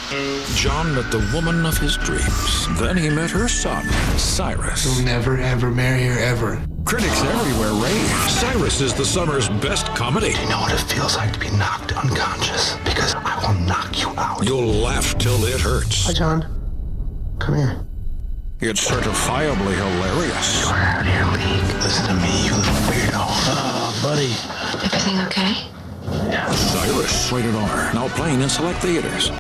John met the woman of his dreams. Then he met her son, Cyrus. You'll never, ever marry her, ever. Critics everywhere rave. Cyrus is the summer's best comedy. Do you know what it feels like to be knocked unconscious? Because I will knock you out. You'll laugh till it hurts. Hi, John. Come here. It's certifiably hilarious. You're out of your league. Listen to me, you little weirdo. Buddy. Everything okay? Yeah. Cyrus. Rated R. Now playing in select theaters.